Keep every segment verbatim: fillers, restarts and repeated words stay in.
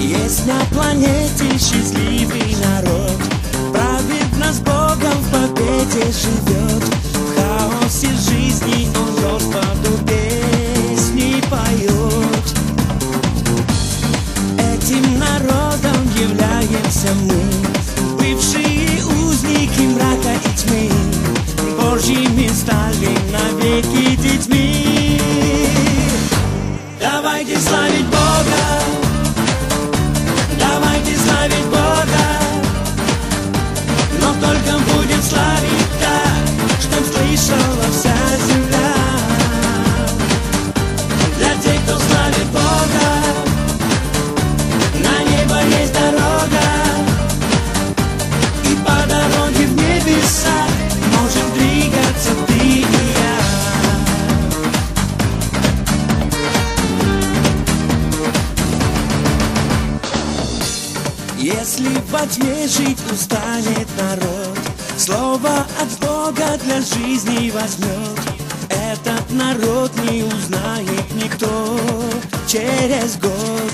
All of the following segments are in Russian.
Есть на планете счастливый народ, правит нас Богом, в победе живет. В хаосе жизни он Господу песни поет. Этим народом являемся мы, бывшие узники мрака и тьмы, Божьими стали навеки детьми. Давайте славить Бога, давайте славить Бога, но только будем славить так, чтоб слышала вся земля. Для тех, кто славит Бога, на небо есть дорога, и по дороге в небеса можем двигаться ты и я. Если во тьме жить устанет народ, слово от Бога для жизни возьмет. Этот народ не узнает никто через год.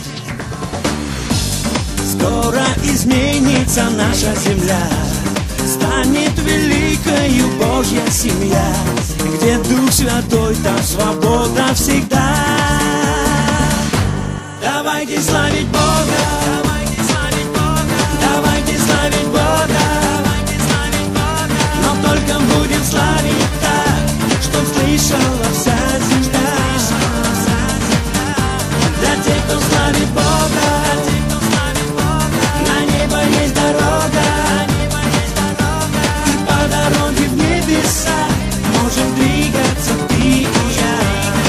Скоро изменится наша земля, станет великою Божья семья, где Дух Святой, там свобода всегда. Давайте славить Бога, давайте славить Бога, давайте славить Бога, давайте славить Бога, но только будем славить так, чтоб слышала вся земля. Для тех, кто славит Бога, на небо есть дорога, и по дороге в небеса можем двигаться ты и я.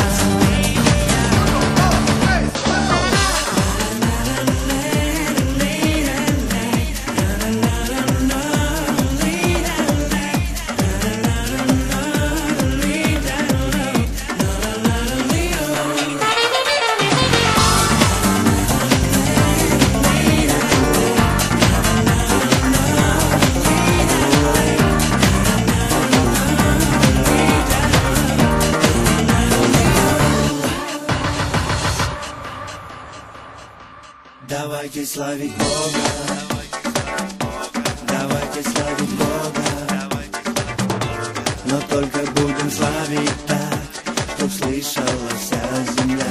Давайте славить Бога, давайте славить Бога, но только будем славить так, чтоб слышала вся земля.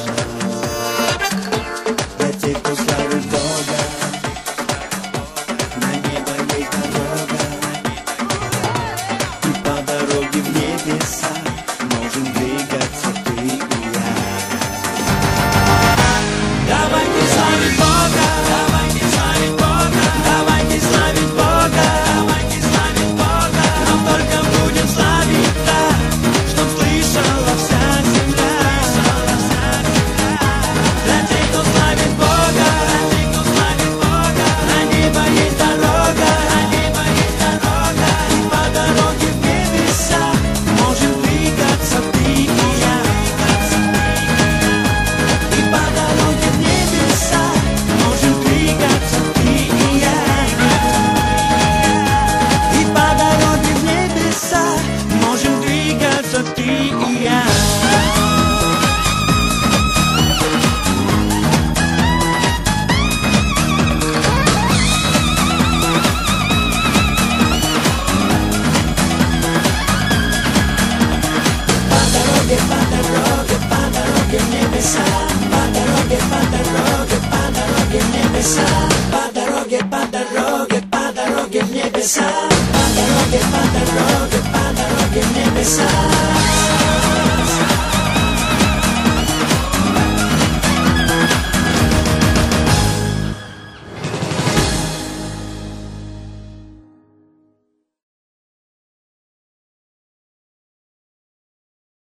Для тех, кто славит Бога, на небо есть дорога, и по дороге в небеса можем двигаться ты и я. Давайте славить Бога, давайте славить Бога, давайте славить Бога, давайте славить Бога, но только будем славить так, чтоб слышала вся земля. Для тех, кто славит Бога, на небо есть дорога, и по дороге в небеса можем двигаться ты и я. И по дороге в небеса можем двигаться ты и я. И по дороге в небеса можем двигаться ты и я. По дороге, по дороге, по дороге в небеса, по дороге, по дороге, по дороге в небеса, по дороге, по дороге, по дороге в небеса, по дороге, по дороге, по дороге в небеса.